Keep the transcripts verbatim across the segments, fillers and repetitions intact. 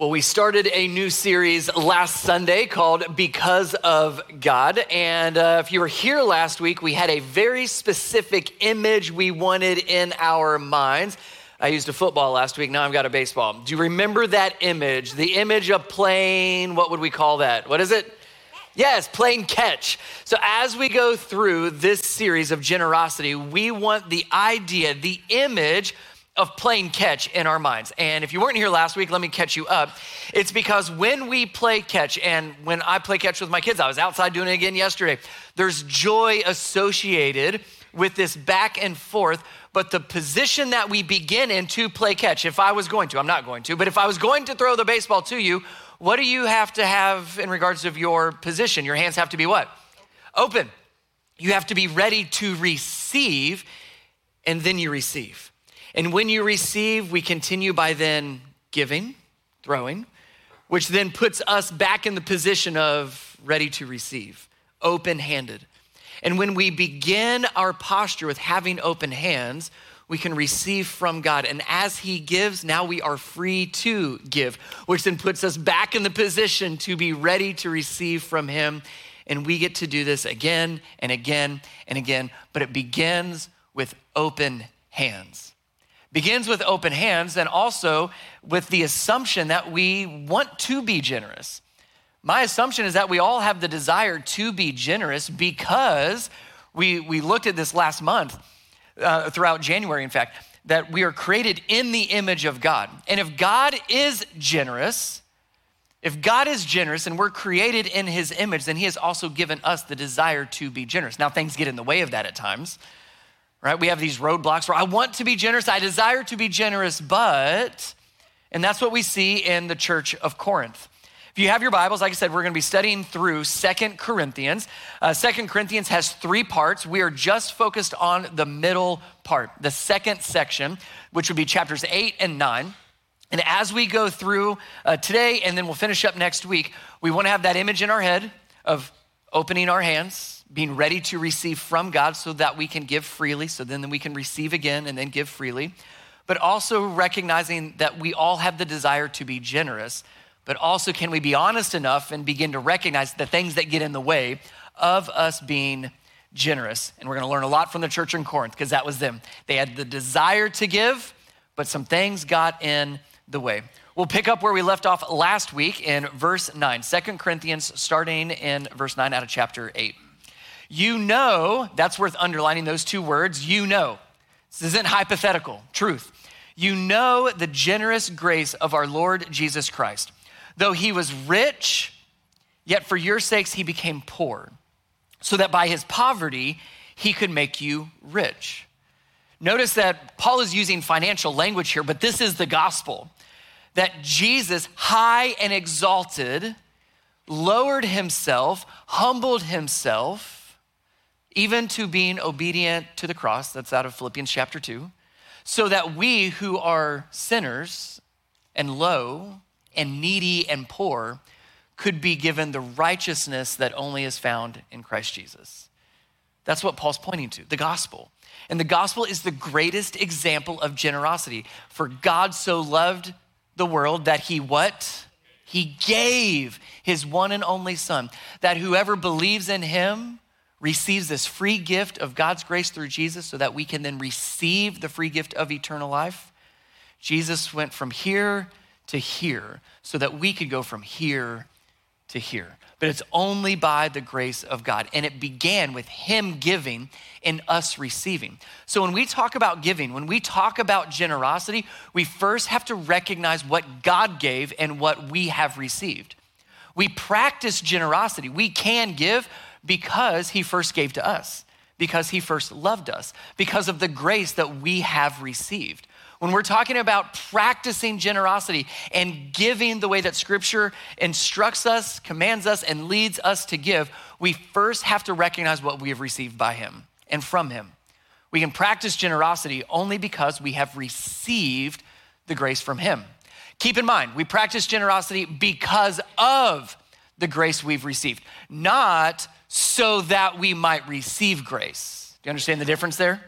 Well, we started a new series last Sunday called Because of God. And uh, if you were here last week, we had a very specific image we wanted in our minds. I used a football last week, now I've got a baseball. Do you remember that image? The image of playing, what would we call that? What is it? Yes, playing catch. So as we go through this series of generosity, we want the idea, the image of playing catch in our minds. And if you weren't here last week, let me catch you up. It's because when we play catch, and when I play catch with my kids, I was outside doing it again yesterday, there's joy associated with this back and forth, but the position that we begin in to play catch, if I was going to, I'm not going to, but if I was going to throw the baseball to you, what do you have to have in regards of your position? Your hands have to be what? Open. You have to be ready to receive, and then you receive. And when you receive, we continue by then giving, throwing, which then puts us back in the position of ready to receive, open-handed. And when we begin our posture with having open hands, we can receive from God. And as he gives, now we are free to give, which then puts us back in the position to be ready to receive from him. And we get to do this again and again and again, but it begins with open hands. Begins with open hands and also with the assumption that we want to be generous. My assumption is that we all have the desire to be generous because we, we looked at this last month, uh, throughout January, in fact, that we are created in the image of God. And if God is generous, if God is generous and we're created in his image, then he has also given us the desire to be generous. Now, things get in the way of that at times. Right? We have these roadblocks where I want to be generous, I desire to be generous, but, and that's what we see in the church of Corinth. If you have your Bibles, like I said, we're gonna be studying through Second Corinthians. Uh, Second Corinthians has three parts. We are just focused on the middle part, the second section, which would be chapters eight and nine. And as we go through uh, today, and then we'll finish up next week, we wanna have that image in our head of opening our hands, being ready to receive from God so that we can give freely, so then we can receive again and then give freely, but also recognizing that we all have the desire to be generous, but also can we be honest enough and begin to recognize the things that get in the way of us being generous. And we're gonna learn a lot from the church in Corinth because that was them. They had the desire to give, but some things got in the way. We'll pick up where we left off last week in verse nine, Second Corinthians starting in verse nine out of chapter eight. You know, that's worth underlining those two words, you know. This isn't hypothetical, truth. You know the generous grace of our Lord Jesus Christ. Though he was rich, yet for your sakes he became poor, so that by his poverty he could make you rich. Notice that Paul is using financial language here, but this is the gospel. That Jesus, high and exalted, lowered himself, humbled himself, even to being obedient to the cross. That's out of Philippians chapter two. So that we who are sinners and low and needy and poor could be given the righteousness that only is found in Christ Jesus. That's what Paul's pointing to, the gospel. And the gospel is the greatest example of generosity. For God so loved the world that he what? He gave his one and only son, that whoever believes in him receives this free gift of God's grace through Jesus so that we can then receive the free gift of eternal life. Jesus went from here to here so that we could go from here to here. But it's only by the grace of God. And it began with him giving and us receiving. So when we talk about giving, when we talk about generosity, we first have to recognize what God gave and what we have received. We practice generosity. We can give because he first gave to us, because he first loved us, because of the grace that we have received. When we're talking about practicing generosity and giving the way that scripture instructs us, commands us, and leads us to give, we first have to recognize what we have received by him and from him. We can practice generosity only because we have received the grace from him. Keep in mind, we practice generosity because of the grace we've received, not so that we might receive grace. Do you understand the difference there?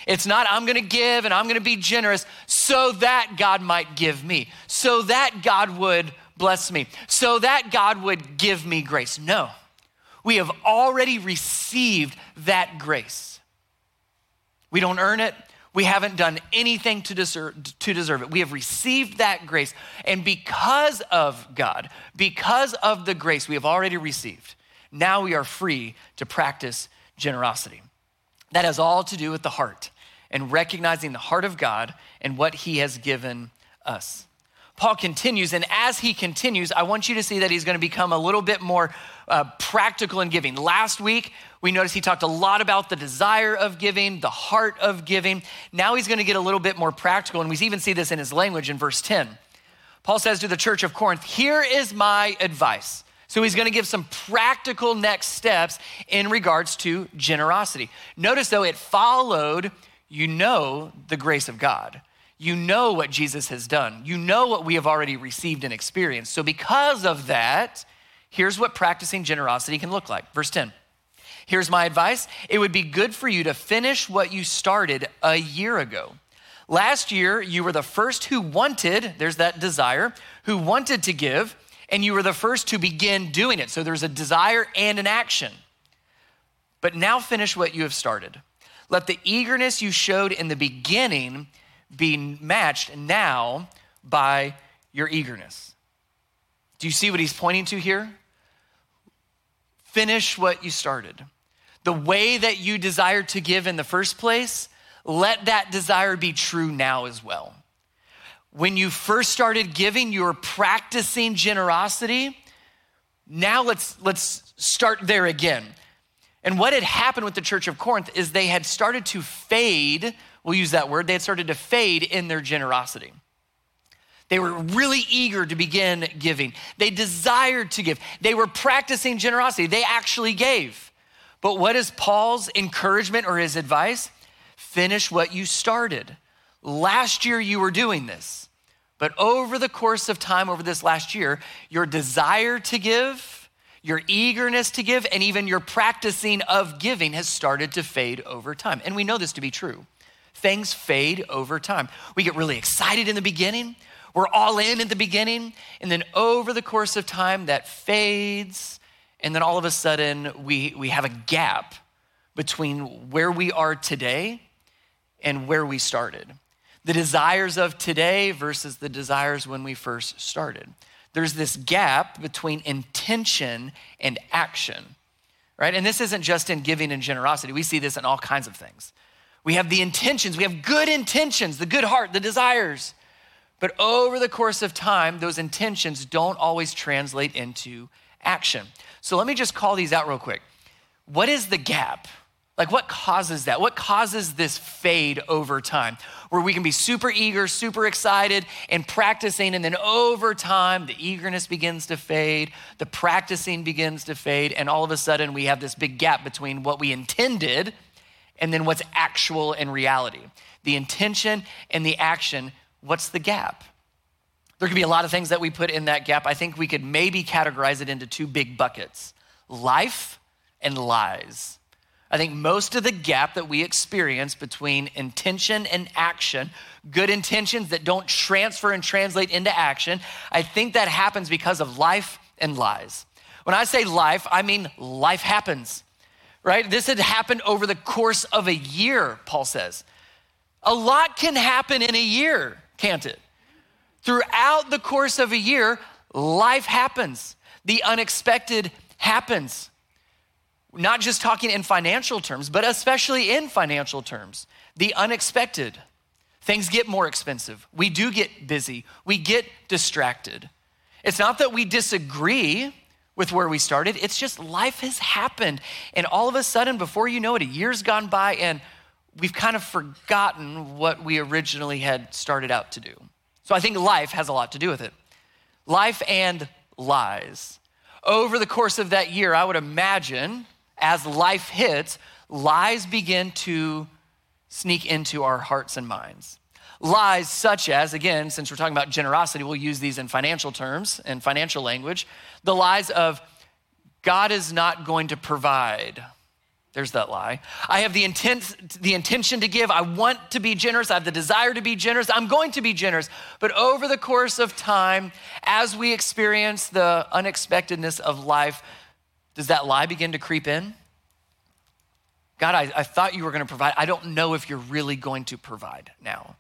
It's not, I'm gonna give and I'm gonna be generous so that God might give me, so that God would bless me, so that God would give me grace. No, we have already received that grace. We don't earn it. We haven't done anything to deserve, to deserve it. We have received that grace. And because of God, because of the grace we have already received, now we are free to practice generosity. That has all to do with the heart and recognizing the heart of God and what he has given us. Paul continues, and as he continues, I want you to see that he's going to become a little bit more uh, practical in giving. Last week, we noticed he talked a lot about the desire of giving, the heart of giving. Now he's going to get a little bit more practical, and we even see this in his language in verse ten. Paul says to the church of Corinth, here is my advice. So he's going to give some practical next steps in regards to generosity. Notice though, it followed, you know, the grace of God. You know what Jesus has done. You know what we have already received and experienced. So because of that, here's what practicing generosity can look like. Verse ten, here's my advice. It would be good for you to finish what you started a year ago. Last year, you were the first who wanted, there's that desire, who wanted to give, and you were the first to begin doing it. So there's a desire and an action. But now finish what you have started. Let the eagerness you showed in the beginning be matched now by your eagerness. Do you see what he's pointing to here? Finish what you started. The way that you desired to give in the first place, let that desire be true now as well. When you first started giving, you were practicing generosity. Now let's, let's start there again. And what had happened with the church of Corinth is they had started to fade, we'll use that word, they had started to fade in their generosity. They were really eager to begin giving. They desired to give. They were practicing generosity. They actually gave. But what is Paul's encouragement or his advice? Finish what you started. Last year you were doing this, but over the course of time, over this last year, your desire to give, your eagerness to give, and even your practicing of giving has started to fade over time. And we know this to be true. Things fade over time. We get really excited in the beginning. We're all in at the beginning. And then over the course of time, that fades. And then all of a sudden, we, we have a gap between where we are today and where we started. The desires of today versus the desires when we first started. There's this gap between intention and action, right? And this isn't just in giving and generosity. We see this in all kinds of things. We have the intentions, we have good intentions, the good heart, the desires. But over the course of time, those intentions don't always translate into action. So let me just call these out real quick. What is the gap? Like what causes that? What causes this fade over time where we can be super eager, super excited and practicing, and then over time, the eagerness begins to fade, the practicing begins to fade, and all of a sudden we have this big gap between what we intended and then what's actual in reality. The intention and the action, what's the gap? There could be a lot of things that we put in that gap. I think we could maybe categorize it into two big buckets, life and lies. I think most of the gap that we experience between intention and action, good intentions that don't transfer and translate into action, I think that happens because of life and lies. When I say life, I mean life happens, right? This had happened over the course of a year, Paul says. A lot can happen in a year, can't it? Throughout the course of a year, life happens. The unexpected happens. Not just talking in financial terms, but especially in financial terms. The unexpected. Things get more expensive. We do get busy. We get distracted. It's not that we disagree with where we started. It's just life has happened. And all of a sudden, before you know it, a year's gone by and we've kind of forgotten what we originally had started out to do. So I think life has a lot to do with it. Life and lies. Over the course of that year, I would imagine, as life hits, lies begin to sneak into our hearts and minds. Lies such as, again, since we're talking about generosity, we'll use these in financial terms and financial language. The lies of God is not going to provide. There's that lie. I have the intent, the intention to give. I want to be generous. I have the desire to be generous. I'm going to be generous. But over the course of time, as we experience the unexpectedness of life, does that lie begin to creep in? God, I, I thought you were going to provide. I don't know if you're really going to provide now.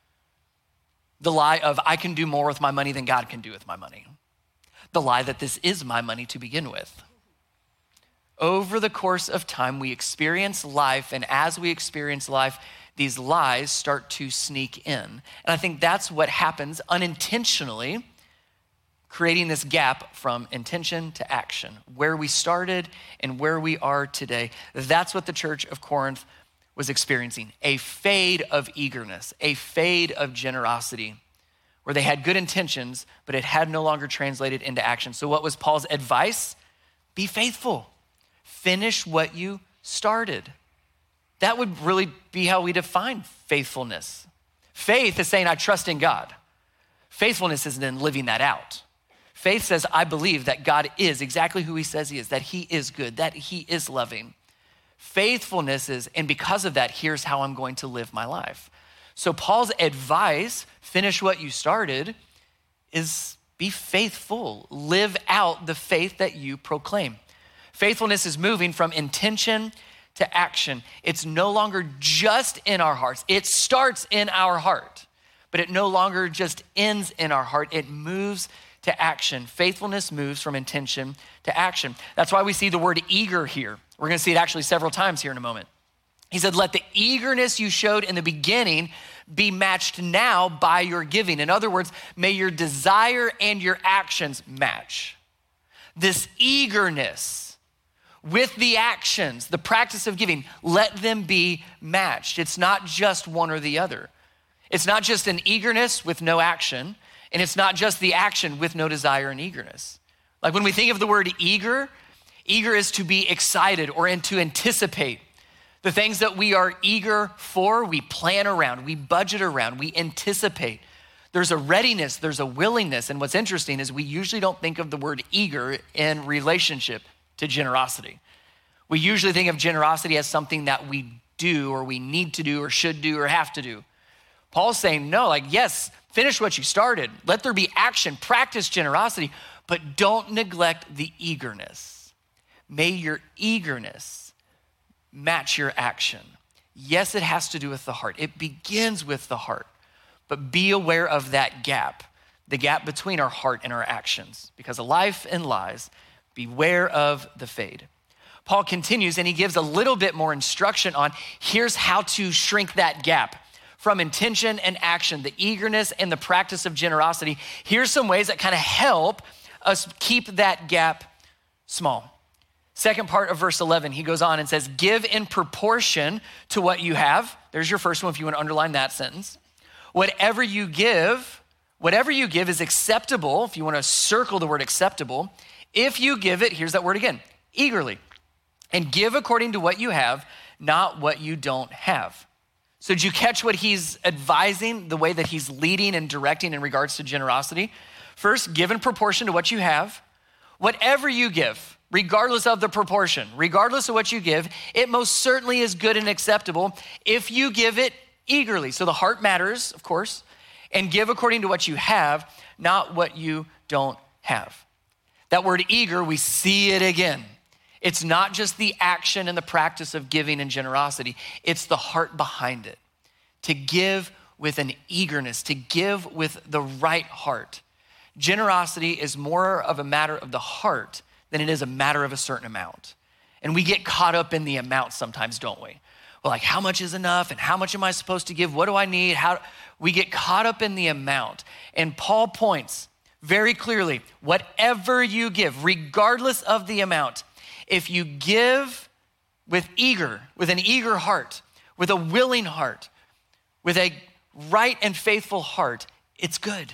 The lie of I can do more with my money than God can do with my money. The lie that this is my money to begin with. Over the course of time, we experience life, and as we experience life, these lies start to sneak in. And I think that's what happens unintentionally, creating this gap from intention to action. Where we started and where we are today, that's what the church of Corinth was experiencing. A fade of eagerness, a fade of generosity, where they had good intentions, but it had no longer translated into action. So what was Paul's advice? Be faithful. Finish what you started. That would really be how we define faithfulness. Faith is saying, I trust in God. Faithfulness is then living that out. Faith says, I believe that God is exactly who he says he is, that he is good, that he is loving. Faithfulness is, and because of that, here's how I'm going to live my life. So Paul's advice, finish what you started, is be faithful. Live out the faith that you proclaim. Faithfulness is moving from intention to action. It's no longer just in our hearts. It starts in our heart, but it no longer just ends in our heart. It moves to action. Faithfulness moves from intention to action. That's why we see the word eager here. We're gonna see it actually several times here in a moment. He said, let the eagerness you showed in the beginning be matched now by your giving. In other words, may your desire and your actions match. This eagerness with the actions, the practice of giving, let them be matched. It's not just one or the other. It's not just an eagerness with no action, and it's not just the action with no desire and eagerness. Like when we think of the word eager, eager is to be excited or in to anticipate. The things that we are eager for, we plan around, we budget around, we anticipate. There's a readiness, there's a willingness. And what's interesting is we usually don't think of the word eager in relationship to generosity. We usually think of generosity as something that we do or we need to do or should do or have to do. Paul's saying, no, like, yes, finish what you started. Let there be action, practice generosity, but don't neglect the eagerness. May your eagerness match your action. Yes, it has to do with the heart. It begins with the heart, but be aware of that gap, the gap between our heart and our actions, because of life and lies. Beware of the fade. Paul continues and he gives a little bit more instruction on here's how to shrink that gap from intention and action, the eagerness and the practice of generosity. Here's some ways that kind of help us keep that gap small. Second part of verse eleven, he goes on and says, give in proportion to what you have. There's your first one if you want to underline that sentence. Whatever you give, whatever you give is acceptable, if you want to circle the word acceptable. If you give it, here's that word again, eagerly, and give according to what you have, not what you don't have. So did you catch what he's advising, the way that he's leading and directing in regards to generosity? First, give in proportion to what you have. Whatever you give, regardless of the proportion, regardless of what you give, it most certainly is good and acceptable if you give it eagerly. So the heart matters, of course, and give according to what you have, not what you don't have. That word eager, we see it again. It's not just the action and the practice of giving and generosity. It's the heart behind it. To give with an eagerness, to give with the right heart. Generosity is more of a matter of the heart than it is a matter of a certain amount. And we get caught up in the amount sometimes, don't we? Well, like how much is enough and how much am I supposed to give? What do I need? How we get caught up in the amount. And Paul points very clearly, whatever you give, regardless of the amount, if you give with eager, with an eager heart, with a willing heart, with a right and faithful heart, it's good.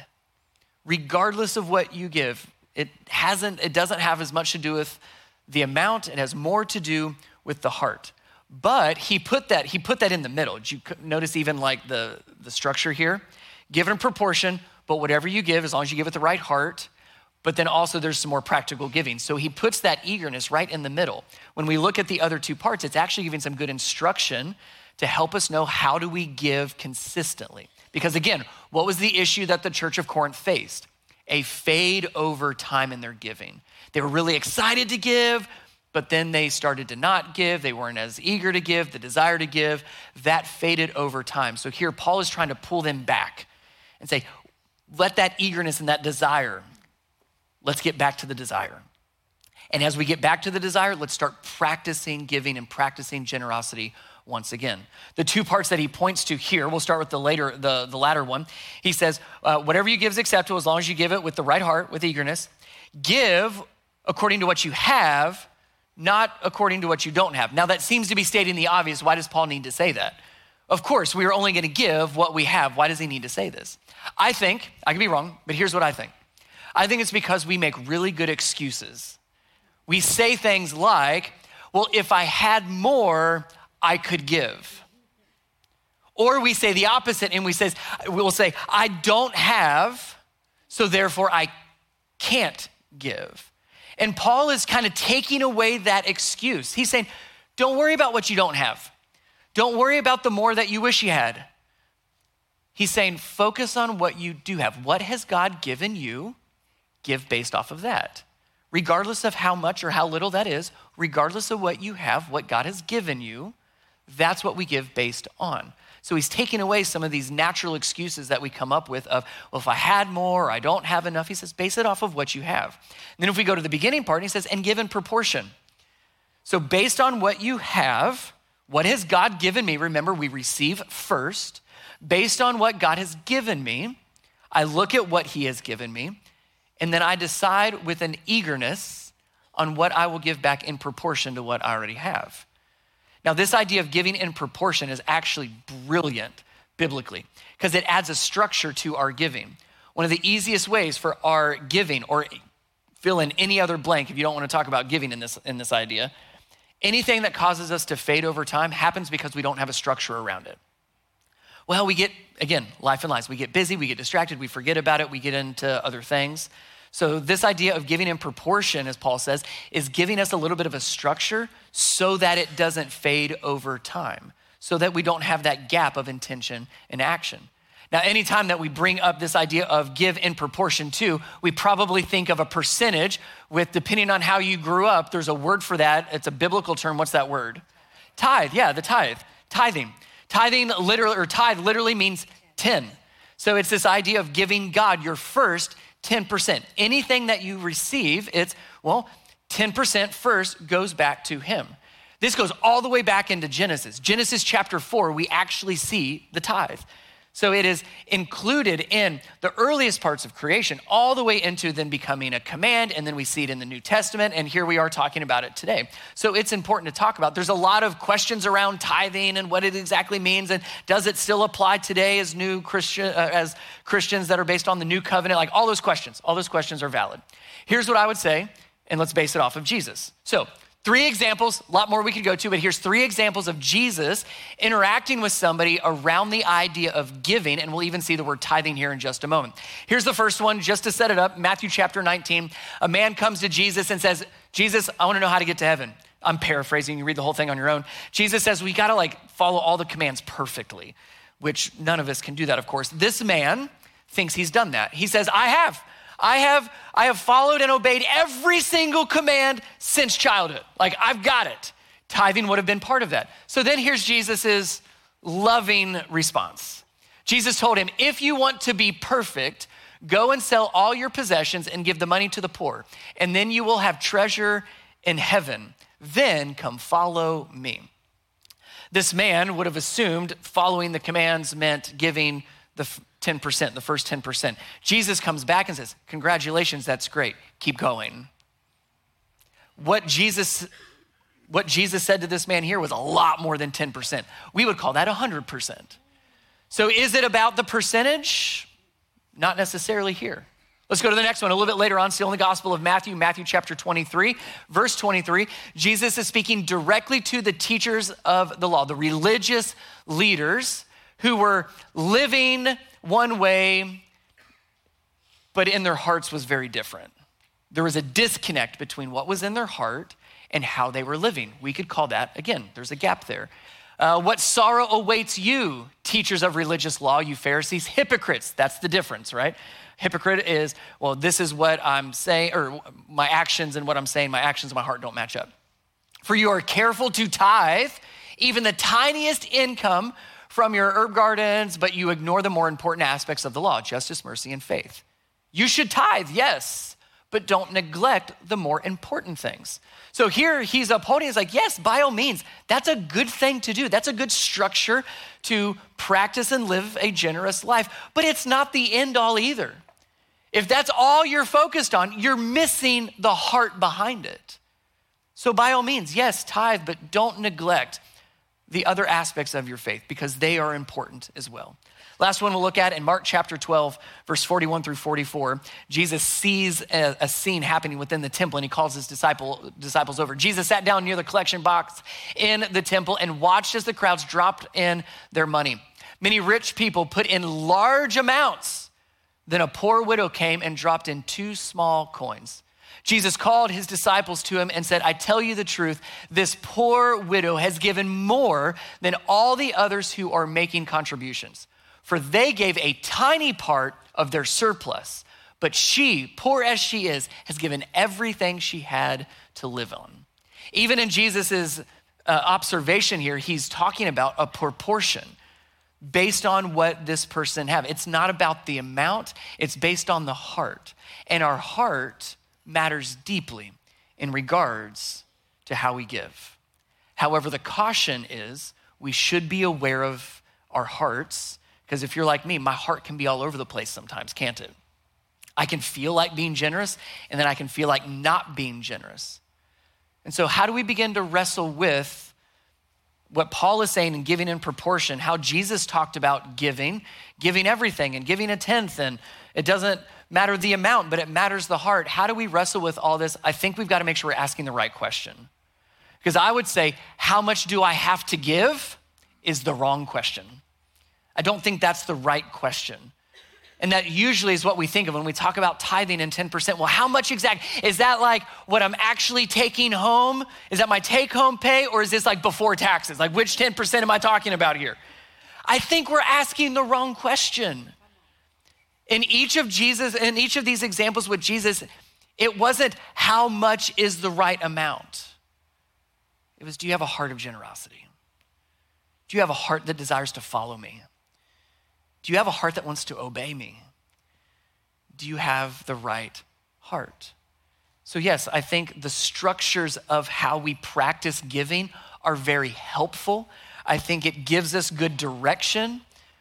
Regardless of what you give, it hasn't, it doesn't have as much to do with the amount. It has more to do with the heart. But he put that, he put that in the middle. Did you notice even like the, the structure here? Give in proportion, but whatever you give, as long as you give with the right heart, but then also there's some more practical giving. So he puts that eagerness right in the middle. When we look at the other two parts, it's actually giving some good instruction to help us know how do we give consistently. Because again, what was the issue that the church of Corinth faced? A fade over time in their giving. They were really excited to give, but then they started to not give. They weren't as eager to give, the desire to give. That faded over time. So here, Paul is trying to pull them back and say, let that eagerness and that desire, let's get back to the desire. And as we get back to the desire, let's start practicing giving and practicing generosity once again. The two parts that he points to here, we'll start with the later, the, the latter one. He says, uh, whatever you give is acceptable as long as you give it with the right heart, with eagerness. Give according to what you have, not according to what you don't have. Now that seems to be stating the obvious. Why does Paul need to say that? Of course, we are only going to give what we have. Why does he need to say this? I think, I could be wrong, but here's what I think. I think it's because we make really good excuses. We say things like, well, if I had more, I could give. Or we say the opposite and we say, we'll say, I don't have, so therefore I can't give. And Paul is kind of taking away that excuse. He's saying, don't worry about what you don't have. Don't worry about the more that you wish you had. He's saying, focus on what you do have. What has God given you? Give based off of that. Regardless of how much or how little that is, regardless of what you have, what God has given you, that's what we give based on. So he's taking away some of these natural excuses that we come up with of, well, if I had more, or I don't have enough. He says, base it off of what you have. And then if we go to the beginning part, he says, and give in proportion. So based on what you have, what has God given me? Remember, we receive first. Based on what God has given me, I look at what he has given me, and then I decide with an eagerness on what I will give back in proportion to what I already have. Now, this idea of giving in proportion is actually brilliant biblically because it adds a structure to our giving. One of the easiest ways for our giving, or fill in any other blank if you don't want to talk about giving in this, in this idea, anything that causes us to fade over time happens because we don't have a structure around it. Well, we get, again, life and lives. We get busy, we get distracted, we forget about it, we get into other things. So this idea of giving in proportion, as Paul says, is giving us a little bit of a structure so that it doesn't fade over time, so that we don't have that gap of intention and action. Now, anytime that we bring up this idea of give in proportion to, we probably think of a percentage with, depending on how you grew up, there's a word for that. It's a biblical term. What's that word? Tithe, yeah, the tithe, tithing. Tithing literally, or tithe literally means ten. So it's this idea of giving God your first ten percent. Anything that you receive, it's, well, ten percent first goes back to him. This goes all the way back into Genesis. Genesis chapter four, we actually see the tithe. So it is included in the earliest parts of creation, all the way into then becoming a command, and then we see it in the New Testament, and here we are talking about it today. So it's important to talk about. There's a lot of questions around tithing and what it exactly means, and does it still apply today as new Christian, uh, as Christians that are based on the new covenant? Like all those questions, all those questions are valid. Here's what I would say, and let's base it off of Jesus. So three examples, a lot more we could go to, but here's three examples of Jesus interacting with somebody around the idea of giving, and we'll even see the word tithing here in just a moment. Here's the first one, just to set it up, Matthew chapter nineteen. A man comes to Jesus and says, Jesus, I wanna know how to get to heaven. I'm paraphrasing, you read the whole thing on your own. Jesus says, we gotta like follow all the commands perfectly, which none of us can do that, of course. This man thinks he's done that. He says, I have. I have I have followed and obeyed every single command since childhood. Like, I've got it. Tithing would have been part of that. So then here's Jesus's loving response. Jesus told him, if you want to be perfect, go and sell all your possessions and give the money to the poor, and then you will have treasure in heaven. Then come follow me. This man would have assumed following the commands meant giving the ten percent, the first ten percent. Jesus comes back and says, congratulations, that's great. Keep going. What Jesus, what Jesus said to this man here was a lot more than ten percent. We would call that one hundred percent. So is it about the percentage? Not necessarily here. Let's go to the next one a little bit later on, still in the Gospel of Matthew, Matthew chapter twenty-three, verse twenty-three. Jesus is speaking directly to the teachers of the law, the religious leaders who were living one way, but in their hearts was very different. There was a disconnect between what was in their heart and how they were living. We could call that, again, there's a gap there. Uh, what sorrow awaits you, teachers of religious law, you Pharisees, hypocrites. That's the difference, right? Hypocrite is, well, this is what I'm saying, or my actions and what I'm saying, my actions and my heart don't match up. For you are careful to tithe even the tiniest income from your herb gardens, but you ignore the more important aspects of the law, justice, mercy, and faith. You should tithe, yes, but don't neglect the more important things. So here he's upholding, he's like, yes, by all means, that's a good thing to do. That's a good structure to practice and live a generous life, but it's not the end all either. If that's all you're focused on, you're missing the heart behind it. So by all means, yes, tithe, but don't neglect the other aspects of your faith because they are important as well. Last one we'll look at in Mark chapter twelve, verse forty-one through forty-four. Jesus sees a, a scene happening within the temple and he calls his disciple, disciples over. Jesus sat down near the collection box in the temple and watched as the crowds dropped in their money. Many rich people put in large amounts. Then a poor widow came and dropped in two small coins. Jesus called his disciples to him and said, I tell you the truth, this poor widow has given more than all the others who are making contributions. For they gave a tiny part of their surplus, but she, poor as she is, has given everything she had to live on. Even in Jesus's uh, observation here, he's talking about a proportion based on what this person have. It's not about the amount, it's based on the heart. And our heart matters deeply in regards to how we give. However, the caution is we should be aware of our hearts, because if you're like me, my heart can be all over the place sometimes, can't it? I can feel like being generous, and then I can feel like not being generous. And so how do we begin to wrestle with what Paul is saying in giving in proportion, how Jesus talked about giving, giving everything and giving a tenth, and it doesn't matter the amount, but it matters the heart. How do we wrestle with all this? I think we've got to make sure we're asking the right question. Because I would say, how much do I have to give is the wrong question. I don't think that's the right question. And that usually is what we think of when we talk about tithing and ten percent. Well, how much exact? Is that like what I'm actually taking home? Is that my take home pay? Or is this like before taxes? Like which ten percent am I talking about here? I think we're asking the wrong question. In each of Jesus, in each of these examples with Jesus, it wasn't how much is the right amount. It was, do you have a heart of generosity? Do you have a heart that desires to follow me? Do you have a heart that wants to obey me? Do you have the right heart? So yes, I think the structures of how we practice giving are very helpful. I think it gives us good direction,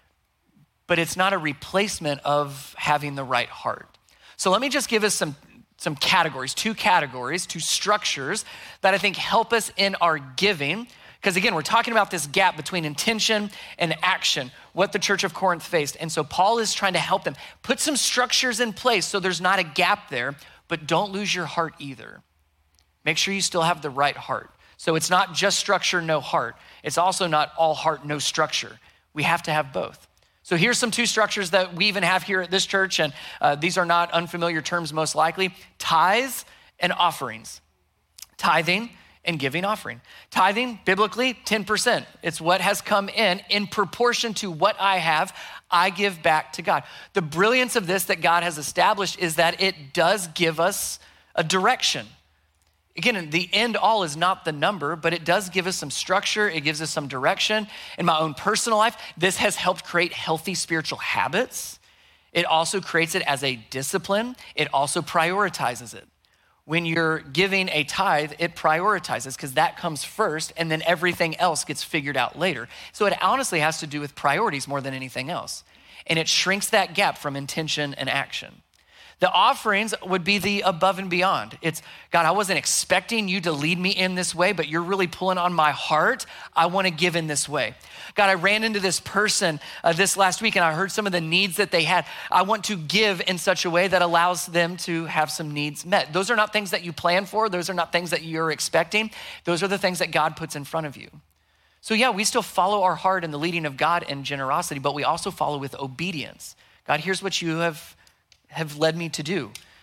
but it's not a replacement of having the right heart. So let me just give us some, some categories, two categories, two structures that I think help us in our giving. Because again, we're talking about this gap between intention and action, what the church of Corinth faced. And so Paul is trying to help them put some structures in place so there's not a gap there, but don't lose your heart either. Make sure you still have the right heart. So it's not just structure, no heart. It's also not all heart, no structure. We have to have both. So here's some two structures that we even have here at this church, and uh, these are not unfamiliar terms most likely. Tithes and offerings. Tithing and giving offering. Tithing, biblically, ten percent. It's what has come in. In proportion to what I have, I give back to God. The brilliance of this that God has established is that it does give us a direction. Again, the end all is not the number, but it does give us some structure. It gives us some direction. In my own personal life, this has helped create healthy spiritual habits. It also creates it as a discipline. It also prioritizes it. When you're giving a tithe, it prioritizes because that comes first and then everything else gets figured out later. So it honestly has to do with priorities more than anything else. And it shrinks that gap from intention and action. The offerings would be the above and beyond. It's, God, I wasn't expecting you to lead me in this way, but you're really pulling on my heart. I want to give in this way. God, I ran into this person uh, this last week and I heard some of the needs that they had. I want to give in such a way that allows them to have some needs met. Those are not things that you plan for. Those are not things that you're expecting. Those are the things that God puts in front of you. So yeah, we still follow our heart and the leading of God and generosity, but we also follow with obedience. God, here's what you have have led me to do,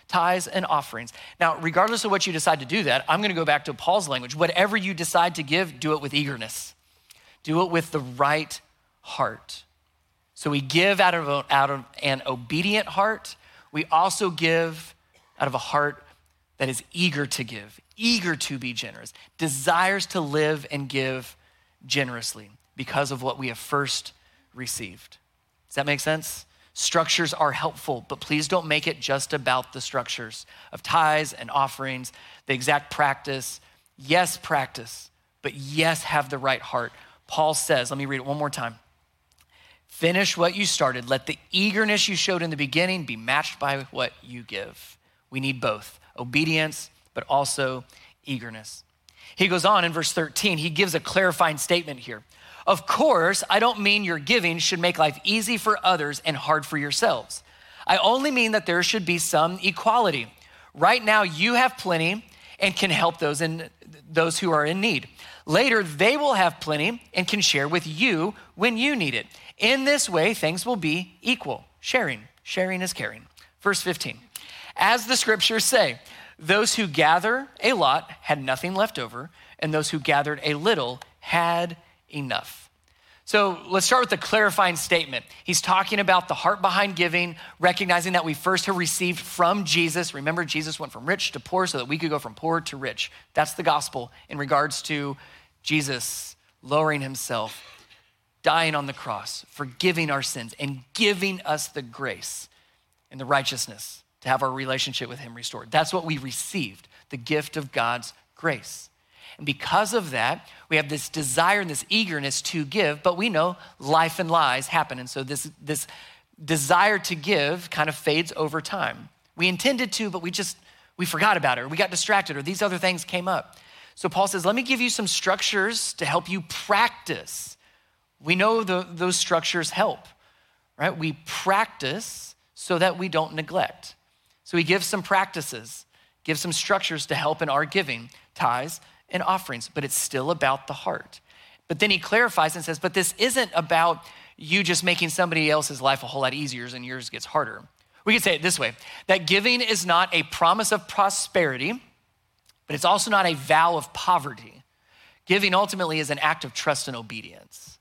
tithes and offerings. Now, regardless of what you decide to do that, I'm gonna go back to Paul's language. Whatever you decide to give, do it with eagerness. Do it with the right heart. So we give out of, a, out of an obedient heart. We also give out of a heart that is eager to give, eager to be generous, desires to live and give generously because of what we have first received. Does that make sense? Structures are helpful, but please don't make it just about the structures of tithes and offerings, the exact practice. Yes, practice, but yes, have the right heart. Paul says, let me read it one more time. Finish what you started. Let the eagerness you showed in the beginning be matched by what you give. We need both, obedience, but also eagerness. He goes on in verse thirteen, he gives a clarifying statement here. Of course, I don't mean your giving should make life easy for others and hard for yourselves. I only mean that there should be some equality. Right now, you have plenty and can help those in those who are in need. Later, they will have plenty and can share with you when you need it. In this way, things will be equal. Sharing. Sharing is caring. Verse fifteen. As the scriptures say, those who gather a lot had nothing left over, and those who gathered a little had enough. So let's start with the clarifying statement. He's talking about the heart behind giving, recognizing that we first have received from Jesus. Remember, Jesus went from rich to poor so that we could go from poor to rich. That's the gospel in regards to Jesus lowering himself, dying on the cross, forgiving our sins, and giving us the grace and the righteousness to have our relationship with him restored. That's what we received, the gift of God's grace. And because of that, we have this desire and this eagerness to give, but we know life and lies happen. And so this, this desire to give kind of fades over time. We intended to, but we just, we forgot about it, or we got distracted, or these other things came up. So Paul says, let me give you some structures to help you practice. We know the, those structures help, right? We practice so that we don't neglect. So he gives some practices, gives some structures to help in our giving, tithes and offerings, but it's still about the heart. But then he clarifies and says, but this isn't about you just making somebody else's life a whole lot easier and yours gets harder. We could say it this way, that giving is not a promise of prosperity, but it's also not a vow of poverty. Giving ultimately is an act of trust and obedience.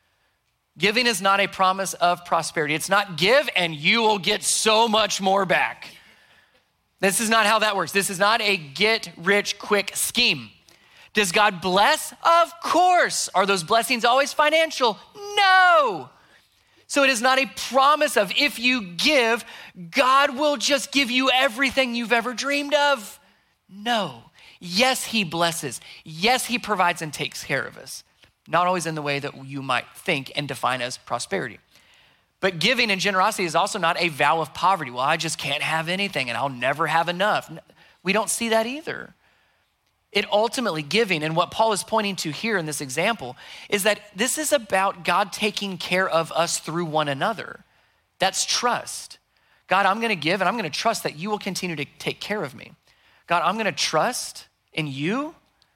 Giving is not a promise of prosperity. It's not give and you will get so much more back. This is not how that works. This is not a get rich quick scheme. Does God bless? Of course. Are those blessings always financial? No. So it is not a promise of if you give, God will just give you everything you've ever dreamed of. No. Yes, he blesses. Yes, he provides and takes care of us. Not always in the way that you might think and define as prosperity. But giving and generosity is also not a vow of poverty. Well, I just can't have anything and I'll never have enough. We don't see that either. It ultimately, giving, and what Paul is pointing to here in this example, is that this is about God taking care of us through one another. That's trust. God, I'm gonna give and I'm gonna trust that you will continue to take care of me. God, I'm gonna trust in you,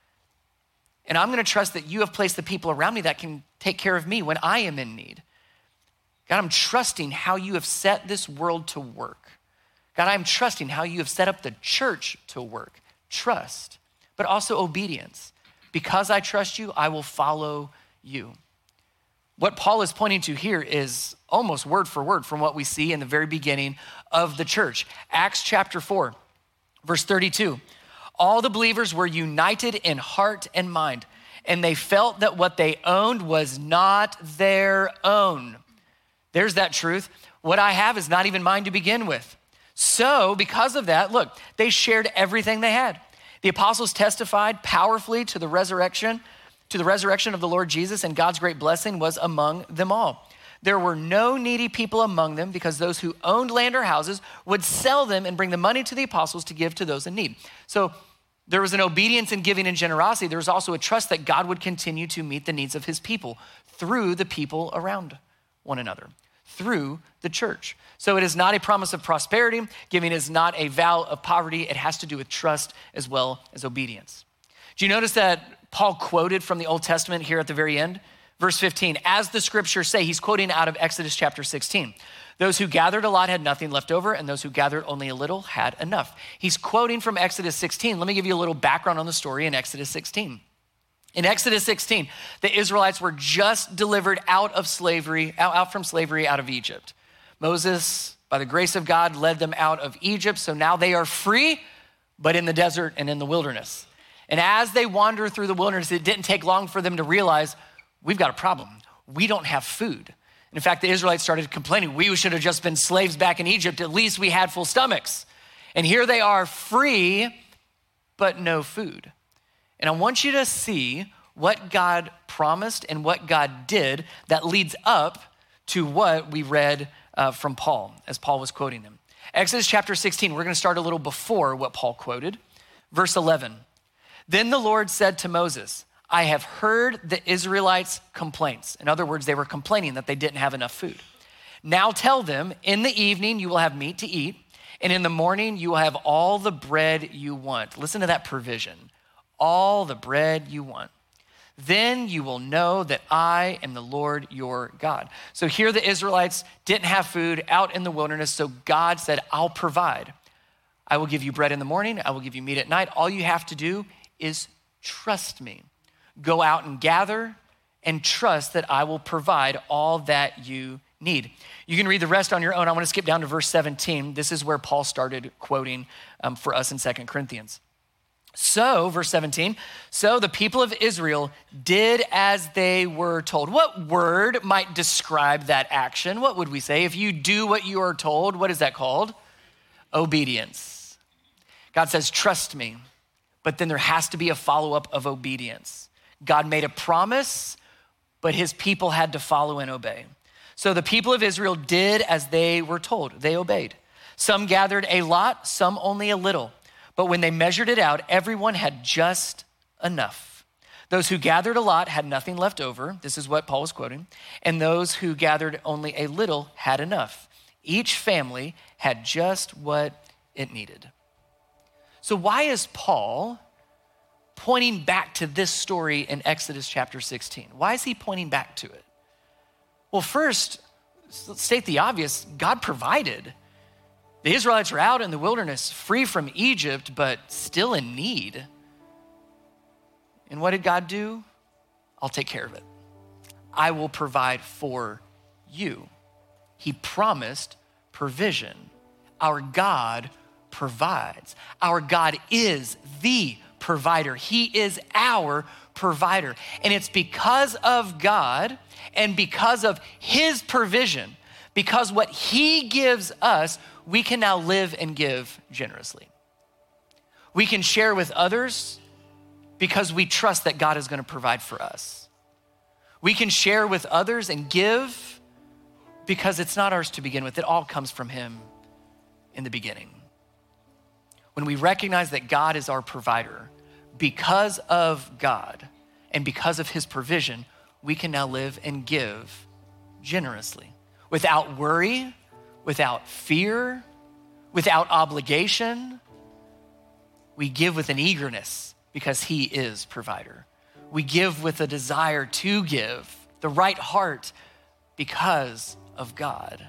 and I'm gonna trust that you have placed the people around me that can take care of me when I am in need. God, I'm trusting how you have set this world to work. God, I'm trusting how you have set up the church to work. Trust, but also obedience. Because I trust you, I will follow you. What Paul is pointing to here is almost word for word from what we see in the very beginning of the church. Acts chapter four, verse thirty-two. All the believers were united in heart and mind, and they felt that what they owned was not their own. There's that truth. What I have is not even mine to begin with. So because of that, look, they shared everything they had. The apostles testified powerfully to the resurrection, to the resurrection of the Lord Jesus, and God's great blessing was among them all. There were no needy people among them because those who owned land or houses would sell them and bring the money to the apostles to give to those in need. So there was an obedience in giving and generosity. There was also a trust that God would continue to meet the needs of his people through the people around one another, through the church. So it is not a promise of prosperity. Giving is not a vow of poverty. It has to do with trust as well as obedience. Do you notice that Paul quoted from the Old Testament here at the very end? Verse fifteen, as the scriptures say, he's quoting out of Exodus chapter sixteen. Those who gathered a lot had nothing left over, and those who gathered only a little had enough. He's quoting from Exodus sixteen. Let me give you a little background on the story in Exodus sixteen. In Exodus sixteen, the Israelites were just delivered out of slavery, out, out from slavery out of Egypt. Moses, by the grace of God, led them out of Egypt, so now they are free, but in the desert and in the wilderness. And as they wander through the wilderness, it didn't take long for them to realize, we've got a problem. We don't have food. In fact, the Israelites started complaining, we should have just been slaves back in Egypt. At least we had full stomachs. And here they are free, but no food. And I want you to see what God promised and what God did that leads up to what we read uh, from Paul, as Paul was quoting him. Exodus chapter sixteen, we're gonna start a little before what Paul quoted. Verse eleven, then the Lord said to Moses, I have heard the Israelites' complaints. In other words, they were complaining that they didn't have enough food. Now tell them, in the evening you will have meat to eat, and in the morning you will have all the bread you want. Listen to that provision. All the bread you want. Then you will know that I am the Lord your God. So here the Israelites didn't have food out in the wilderness, so God said, I'll provide. I will give you bread in the morning. I will give you meat at night. All you have to do is trust me. Go out and gather and trust that I will provide all that you need. You can read the rest on your own. I want to skip down to verse seventeen. This is where Paul started quoting um, for us in Second Corinthians. So, verse seventeen, so the people of Israel did as they were told. What word might describe that action? What would we say? If you do what you are told, what is that called? Obedience. God says, trust me, but then there has to be a follow-up of obedience. God made a promise, but his people had to follow and obey. So the people of Israel did as they were told. They obeyed. Some gathered a lot, some only a little. But when they measured it out, everyone had just enough. Those who gathered a lot had nothing left over. This is what Paul was quoting. And those who gathered only a little had enough. Each family had just what it needed. So why is Paul pointing back to this story in Exodus chapter sixteen? Why is he pointing back to it? Well, first, let's state the obvious. God provided. The Israelites were out in the wilderness, free from Egypt, but still in need. And what did God do? I'll take care of it. I will provide for you. He promised provision. Our God provides. Our God is the provider. He is our provider. And it's because of God and because of his provision, because what he gives us, we can now live and give generously. We can share with others because we trust that God is going to provide for us. We can share with others and give because it's not ours to begin with. It all comes from him in the beginning. When we recognize that God is our provider, because of God and because of his provision, we can now live and give generously without worry, without fear, without obligation. We give with an eagerness because he is provider. We give with a desire to give, the right heart, because of God.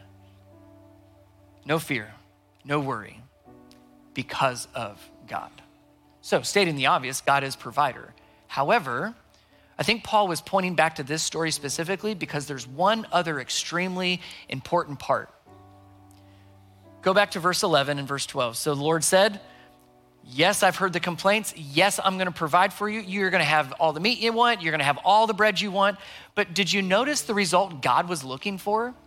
No fear, no worry, because of God. So, stating the obvious, God is provider. However, I think Paul was pointing back to this story specifically because there's one other extremely important part. Go back to verse eleven and verse twelve. So the Lord said, yes, I've heard the complaints. Yes, I'm gonna provide for you. You're gonna have all the meat you want. You're gonna have all the bread you want. But did you notice the result God was looking for?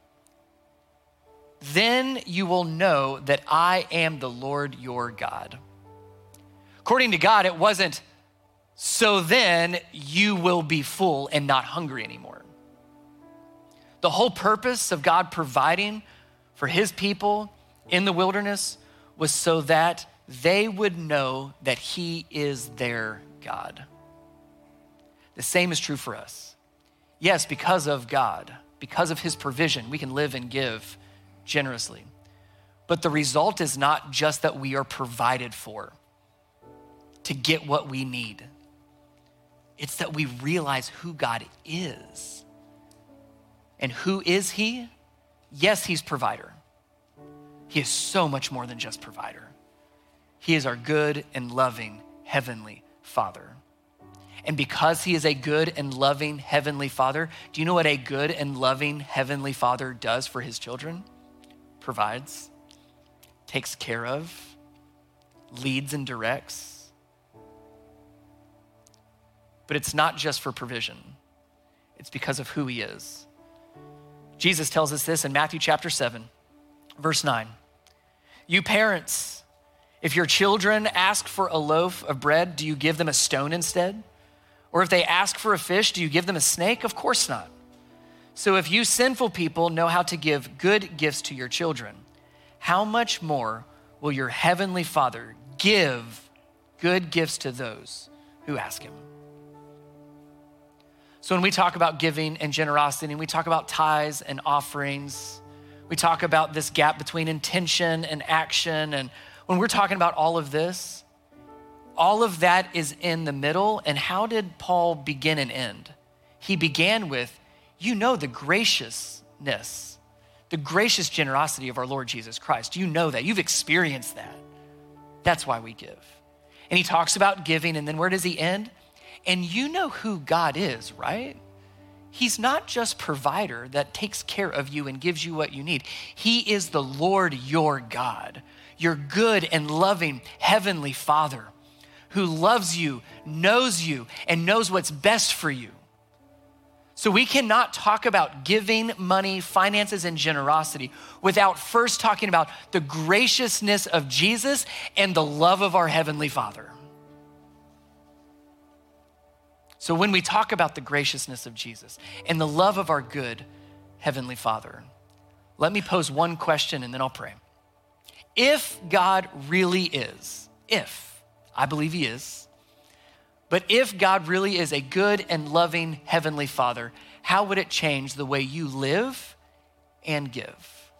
Then you will know that I am the Lord your God. According to God, it wasn't, so then you will be full and not hungry anymore. The whole purpose of God providing for his people in the wilderness was so that they would know that he is their God. The same is true for us. Yes, because of God, because of his provision, we can live and give generously. But the result is not just that we are provided for to get what we need. It's that we realize who God is. And who is he? Yes, he's provider. He is so much more than just provider. He is our good and loving heavenly Father. And because he is a good and loving heavenly Father, do you know what a good and loving heavenly Father does for his children? Provides, takes care of, leads and directs. But it's not just for provision. It's because of who he is. Jesus tells us this in Matthew chapter seven, verse nine. You parents, if your children ask for a loaf of bread, do you give them a stone instead? Or if they ask for a fish, do you give them a snake? Of course not. So if you sinful people know how to give good gifts to your children, how much more will your heavenly Father give good gifts to those who ask him? So when we talk about giving and generosity, and we talk about tithes and offerings, we talk about this gap between intention and action. And when we're talking about all of this, all of that is in the middle. And how did Paul begin and end? He began with, you know, the graciousness, the gracious generosity of our Lord Jesus Christ. You know that. You've experienced that. That's why we give. And he talks about giving, and then where does he end? And you know who God is, right? He's not just provider that takes care of you and gives you what you need. He is the Lord your God, your good and loving heavenly Father who loves you, knows you, and knows what's best for you. So we cannot talk about giving, money, finances, and generosity without first talking about the graciousness of Jesus and the love of our heavenly Father. So when we talk about the graciousness of Jesus and the love of our good heavenly Father, let me pose one question and then I'll pray. If God really is, if, I believe he is, but if God really is a good and loving heavenly Father, how would it change the way you live and give?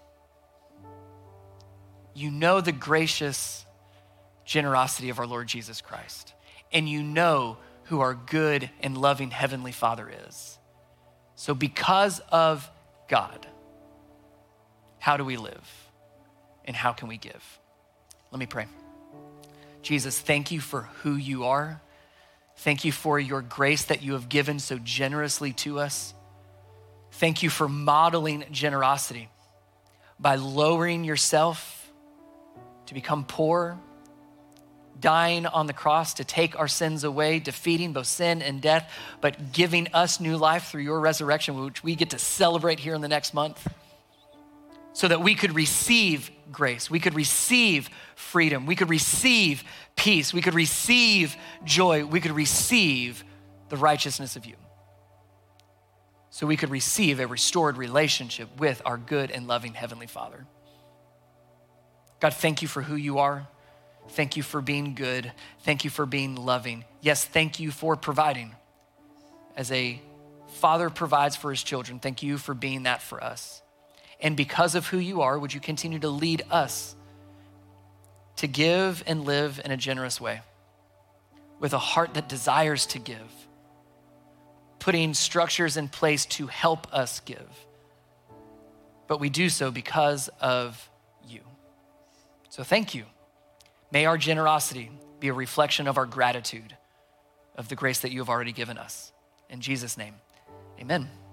You know the gracious generosity of our Lord Jesus Christ, and you know who our good and loving heavenly Father is. So because of God, how do we live and how can we give? Let me pray. Jesus, thank you for who you are. Thank you for your grace that you have given so generously to us. Thank you for modeling generosity by lowering yourself to become poor, dying on the cross to take our sins away, defeating both sin and death, but giving us new life through your resurrection, which we get to celebrate here in the next month, so that we could receive grace, we could receive freedom, we could receive peace, we could receive joy, we could receive the righteousness of you. So we could receive a restored relationship with our good and loving heavenly Father. God, thank you for who you are. Thank you for being good. Thank you for being loving. Yes, thank you for providing. As a father provides for his children, thank you for being that for us. And because of who you are, would you continue to lead us to give and live in a generous way with a heart that desires to give, putting structures in place to help us give. But we do so because of you. So thank you. May our generosity be a reflection of our gratitude of the grace that you have already given us. In Jesus' name, amen.